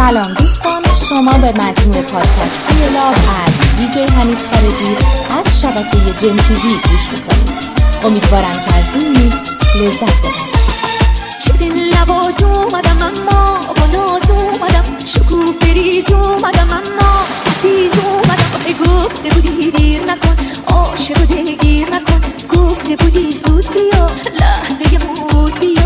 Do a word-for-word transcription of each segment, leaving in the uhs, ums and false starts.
سلام دوستان، شما به مجموعه پادکستی لاو از دیجی حمید خارجی از شبکه جم تیوی گوش میکنید. امیدوارم که از این میکس لذت ببرید. چه دل نواز اومدم اما با ناز اومدم، شکوه بریز اومدم اما عزیز اومدم. آخه گفته بودی دیر نکن، عاشق و دلگیر نکن، گفته بودی زود بیا، لحظه مود بیا.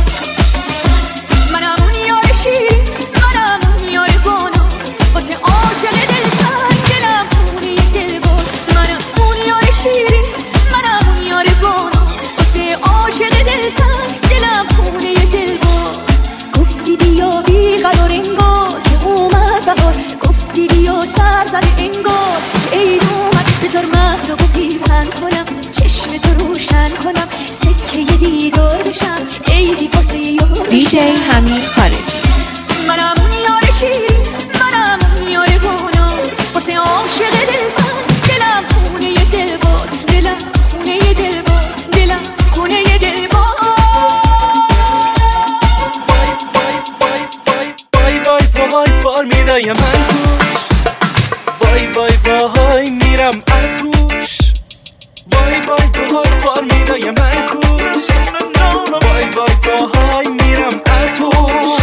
منم اون یار شیرین، منم اون یار گانا، واسه عاشق دلتنگ دلم خونه دلباز. منم اون یار شیرین، منم اون یار گانا، واسه عاشق دلتنگ دلم خونه دلباز. گفتی بیا بی قرار انگار که اومد بهار، گفتی بیا سر زده انگار که عید اومد. بذار من رو پیرهن کنم، چشم تو روشن کنم، سکه دیدار بشم، عیدی واسه یار. دیجی حمید خارجی. منم اون یار شیرین، منم اون یار گناز، واسه عاشق دلتنگ دلم خونه دلباز، دلم خونه دلباز، دلم خونه دلباز. وای وای وای بار میدای من گوش، وای وای وای میرم از گوش، وای وای وای بار میدای من گوش، وای وای وای میرم از گوش.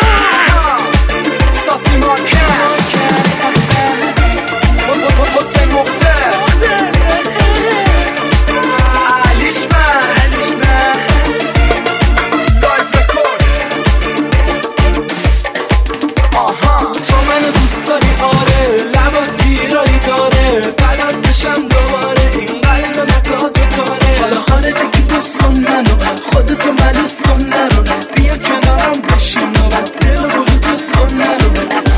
ساسی مارکر حسین مختار علیش من لایف رکورد. آها تو منو دوست داری آره، لبات گیرایی داره، فقط بشم دوباره این قلب متازه کاره. حالا خارجه که دوست کن منو، خودتو ملوس کن نرو، بیا کنارم بشین و دل و گلو دوست کن نرو.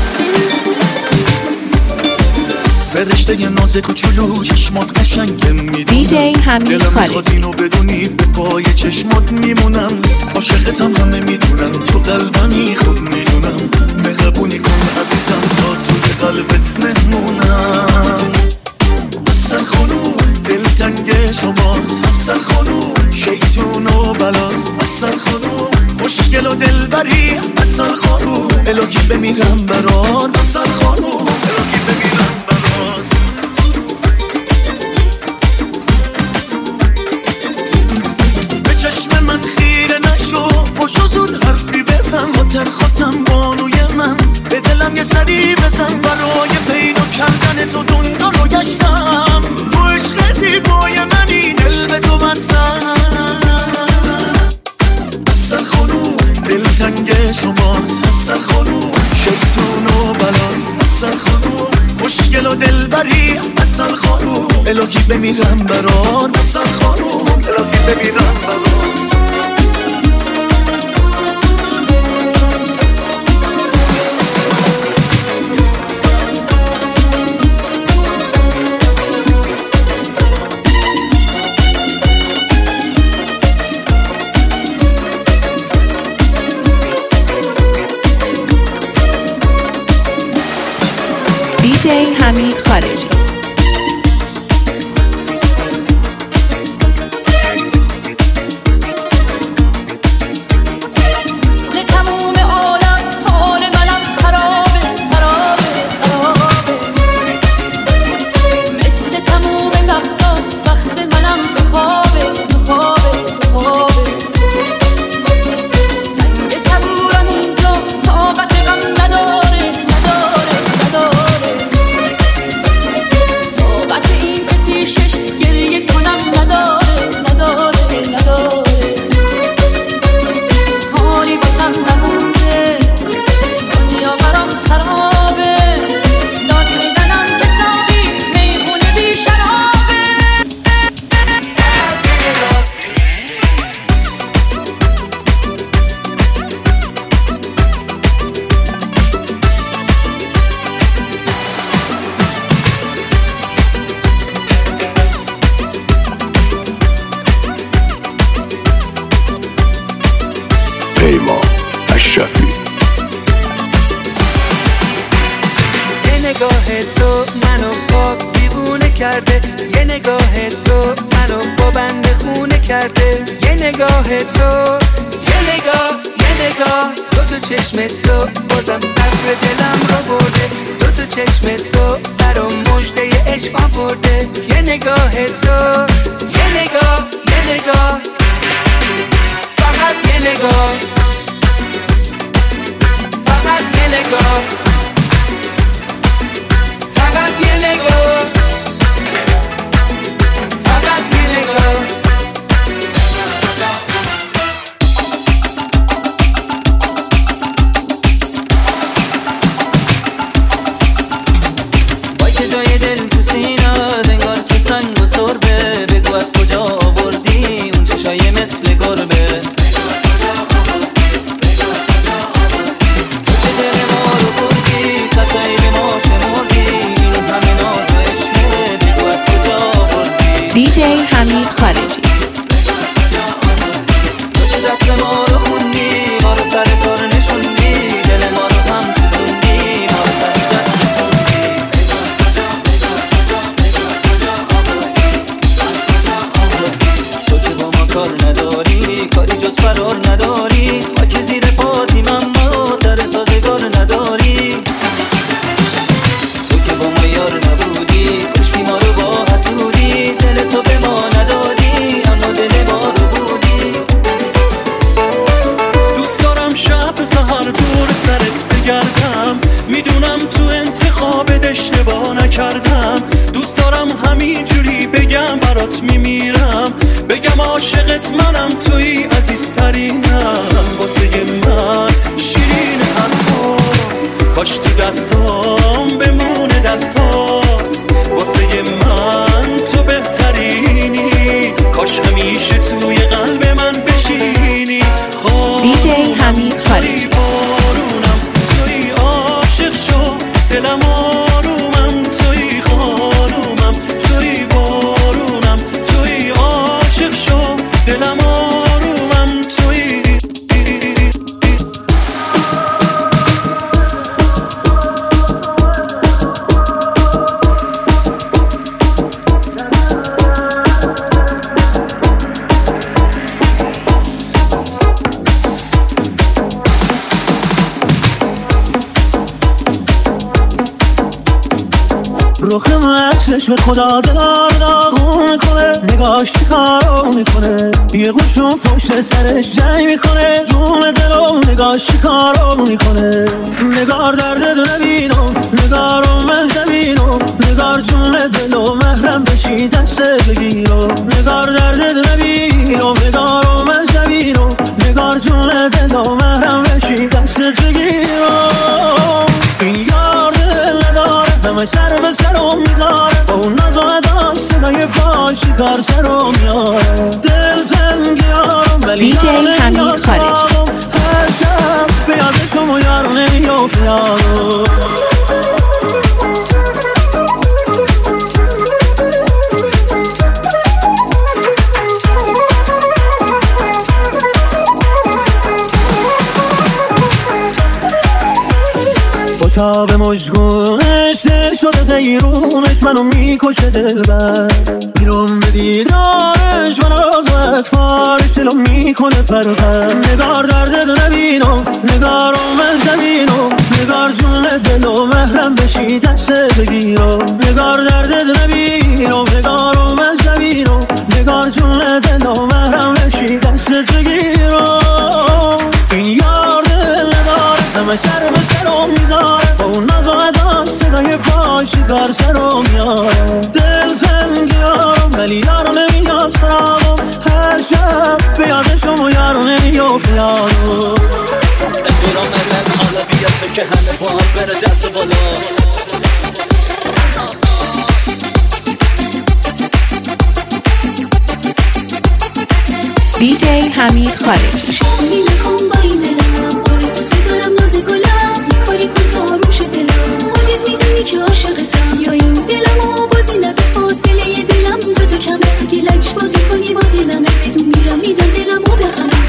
فرشته ی ناز کوچولو چشمات قشنگه میدونم، دیجی حمید دلم خارجی. میخواد اینو بدونی به پای چشمات میمونم، عاشقتم همه میدونم، تو قلبمی خوب میدونم، مهربونی کن عزیزم تا توی قلبت مهمونم. اصل خانوم دلتنگ شماست، اصل خانوم شیطون و بلاست، اصل خانوم خوشگل و دلبری، اصل خانوم الهی بمیرم برات، اصل خانوم الهی بمیرم برات. به چشم من خیره نشو، پشو زود حرفی بزن، خاطر خاتم بانوی من، به دلم یه سری بزن، برای پیدا کردن تو دنیا رو گشتم، تو عشق زیبای منی دل به تو بستم. اصل خانوم دلتنگ شماست، اصل خانوم شیطون و بلاست، اصل خانوم خوشگل و دلبری، اصل خانوم الهی بمیرم برات، اصل خانوم الهی بمیرم برات. دیجی حمید خارجی. پیمان اشرفی. یه نگاه تو منو پاک دیوونه کرده، یه نگاه تو منو با بند خونه کرده، یه نگاه تو، یه نگاه، یه نگاه، دو تا چشم تو بازم صبر دلم رو برده، دو تا چشم تو برام مژده عشق آورده. یه نگاه تو، یه نگاه، یه نگاه، فقط یه نگاه، فقط یه نگاه، فقط یه نگاه، فقط یه نگاه. وای که جای دل تو سینه انگار که سنگ و سربه، بگو از کجا آوردی اون چشای مثل گربه. تو که دل ما رو بردی، خطایی به ما شمردی، این همه ناز و عشقه، بگو از کجا آوردی. دیجی حمید خارجی. تو که دست ما رو خوندی، ما رو سر کار نشوندی، دل ما رو هم سوزوندی، ما رو سر جد رسوندی. تو که با ما کار نداری، کاری جز فرار نداری، خاک زیر پاتیم اما سر سازگار نداری. تو که با ما یار نبودی، کشتی ما رو با حسودی، دل تو به ما ندادی اما دل ما رو بودی. دوست دارم شب سهر دور سرت بگردم، میدونم تو انتخابت اشتباه نکردم. دوست دارم همینجوری بگم برات میمیرم، بگم عاشقت منم توی عزیزترینم. واسه من شیرین حرفا، کاش تو دستام بمونه دستات. واسه من تو بهترینی، کاش همیشه توی قلب من بشینی. دیجی حمید خارجی. بارونم توی عاشق شو، دلم آرومم توی خانومم، توی بارونم توی عاشق شو، دلم آرومم توی. رخ من چشم خدا دار داغون میکنه، نگاش کارو میکنه، یه گوشون پشت سرش جنگ میکنه، جون دلو نگاش کارو میکنه. نگار درد دو نبینو، نگارو من زمینو، نگار جون دلو محرم بشی دست بگیرو. نگار درد دو نبینو، نگارو من زمینو، نگار جون دلو محرم بشی دست بگیرو. این یار دل نداره، همه سر به سرم میذاره، با اون ناز و ادا صدای پا شکار سرم میاره. دل تنگیارم ولی دیجی حمید خارجی. هر شب به یاد شما یارو نمیافته یارو. تا به مشگونش دل شده غیرونش منو میکشه دلبر. بیرون به دیدارش من آزمت فارش دلو میکنه پرپر. نگار درد دو نبینو، نگارو من زمینو، نگار جون دلو محرم بشی دست بگیرو. نگار درد دو نبینو، نگارو من زمینو، نگار جون دلو محرم بشی دست بگیرو. این یار دل نداره، همه سر به سرم میذاره، با اون ناز و ادا صدای پا شکار سرم میاره. دل تنگیارم ولی یارو نمیاشتم، هر شب به یاد شما یارو نمیافته یارو. احترام من حالا بیا تو که همه با هم بره دست بالا. دیجی حمید خارجی. شدی میخوام با این دلم، آره دوست دارم ناز گلم، یه کاری کن تا روم شه دلم. خودت میدونی که عاشقتم، یا این دلمو بازی نده فاصله دلم. تو تو کمه اگه لج بازی کنی بازی نمه، بدون میرم میدم دلمو به همه.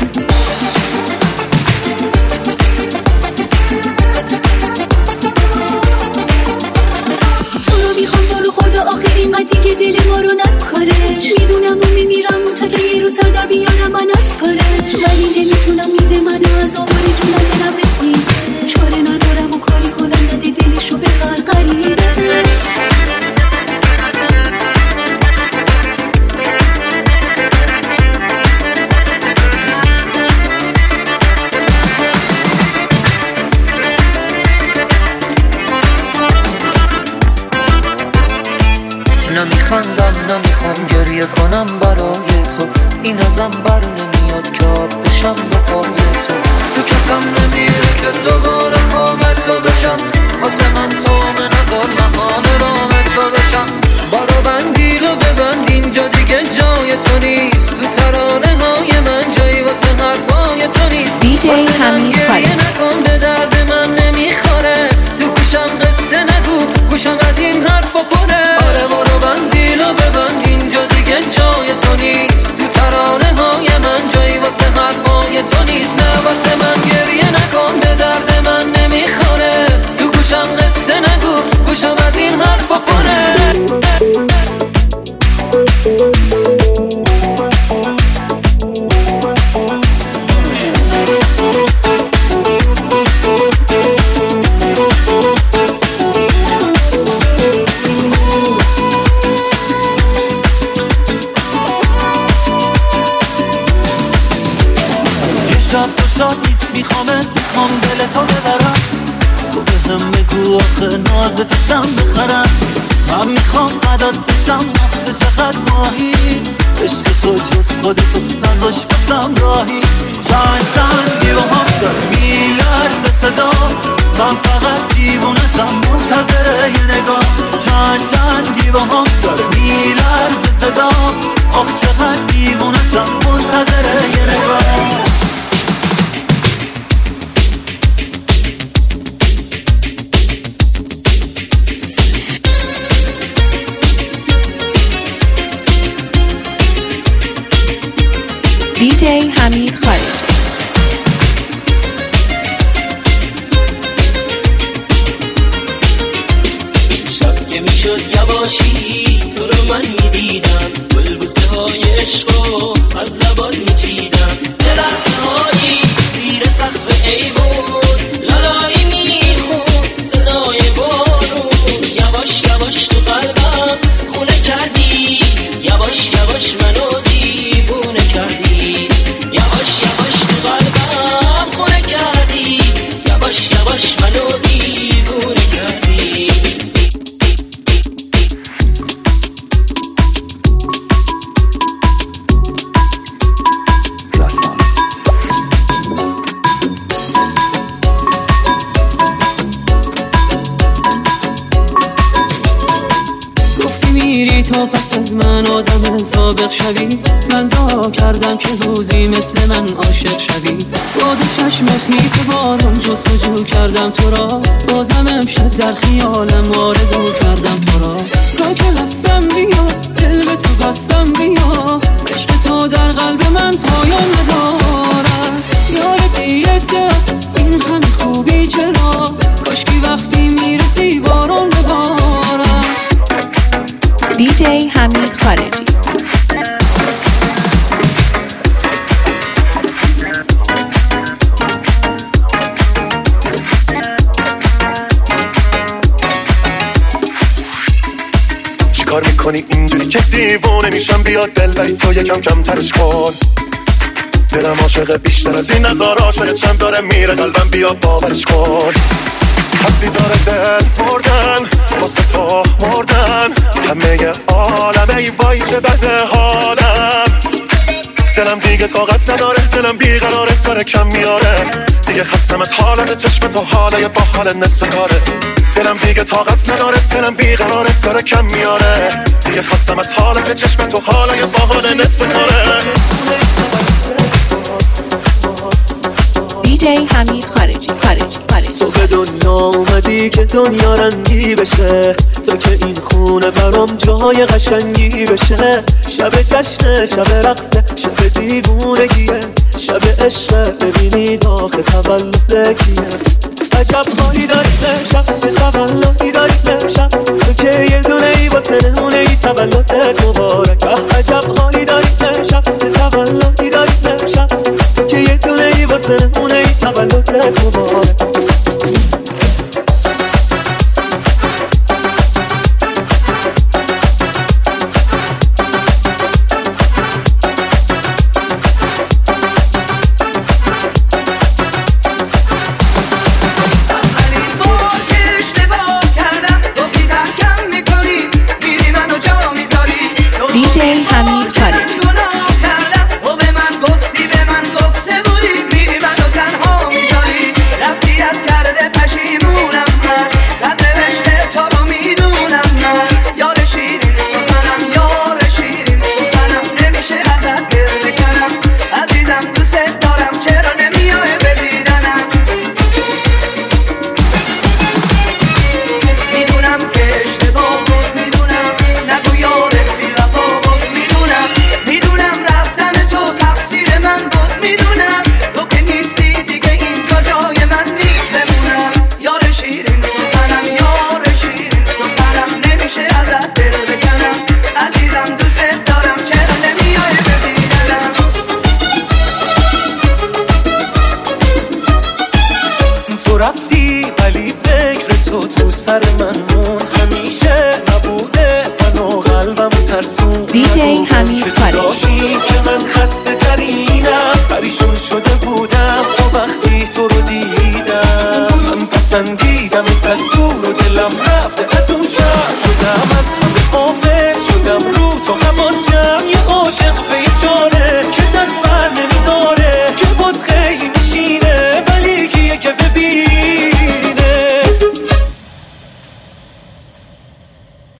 تو رو میخوام تو رو خدا، آخر اینقدر دیگه دل ما رو نکارش. میدونم رو میمیرم تا که یه رو سر در بیارم من از کارش، ولی نمیتونم میده من پای تو تو کتم نمیره که دوباره خواب تو بشم واسه من تو به نظر نهان راه تو بشم بارو بندیل و ببند اینجا دیگه جای تو نیست تو ترانه های من جایی واسه حرفای تو نیست دی جی حمید خالقی نکن به درد من نمیخوره تو گوشم قصه نگو گوشم از این حرفا پره آره بارو بندیل و ببند اینجا دیگه جای تو نیست تو ترانه های من جایی واسه حرفای تو نیست نه واسه من گریه نکن به درد من نمیخوره تو گوشم قصه نگو گوشم از این حرفا پره شاد نیست میخوامه میخوام دل تو ببرم تو به هم بگو آخه نازت چم بخرم من میخوام فدات بشم وقت چقدر ماهی عشق تو جز خودتو نزاش بسم راهی چند چند دیوام داره میلرزه صدا من فقط دیوونتم منتظر یه نگاه چند چند دیوام داره میلرزه صدا آخ چقدر دیوونتم منتظر یه نگاه دی جی حمید خالقی شب که میشد یواشی تو رو من میدیدم بلبوسه های عشقو از لبات میچیدم چه لحظه هایی زیر سقف ایوون لالایی میخون صدای بارون یواش یواش تو قلبم خونه کردی یواش یواش منو دیوونه کردی یواش یواش تو قلبم خونه کردی یواش یواش منو دیوونه کردی گفتی میری تو پس از من آدم سابق شوی من دعا کردم که روزی مثل من عاشق شوی باد چشم خیس بارون جستجو کردم تو را بازم امشب در خیالم آرزو کردم تو را تا که هستم بیا دل به تو بستم بیا عشق تو در قلب من پایان ندارد یار بیده این همه خوبی چرا کاشکی وقتی میرسی بارون ببارد دی جی حمید خالقی چیکار میکنی اینجوری که دیوونه میشم بیاد دلبری تو یکم کم ترش کن دلم عاشق بیشتر از این نظار عاشقت شم داره میره قلبم بیا باورش کن حدی داره دل مردن واسه تو مردن همه عالم ای وای چه بده حالم دلم دیگه طاقت نداره دلم بیقراره داره کم میاره دیگه خستم از حالت چشم تو حاله با حال نصف کاره دلم دیگه طاقت نداره دلم بیقراره داره کم میاره دیگه خستم از حالت چشم تو حاله با حال نصف کاره دی جی حمید خارجی خارجی خارجی تو به دنیا اومدی که دنیا رنگی بشه تو که این خونه برام جای قشنگی بشه شب جشن شب رقصه شب دیوونگیه شب عشق ببینی داخل تولد کیه عجب حالی داری امشب به تولدی داری امشب تو که یه دونه ای واسه نمونه ای تولدت مبارک عجب حالی داری امشب به تولدی داری امشب تو که یه دونه ای واسه نمونه ای تولدت مبارک دی جی حمید خارجی سر من مون همیشه نبوده منو قلبم ترسون دی جی حمید خارجی که من خسته ترینم پریشون شده بودم تا وقتی تو رو دیدم من پسندیدم از دور و دلم رفته از اون شب شدم از همه قابل شدم رو تو حواس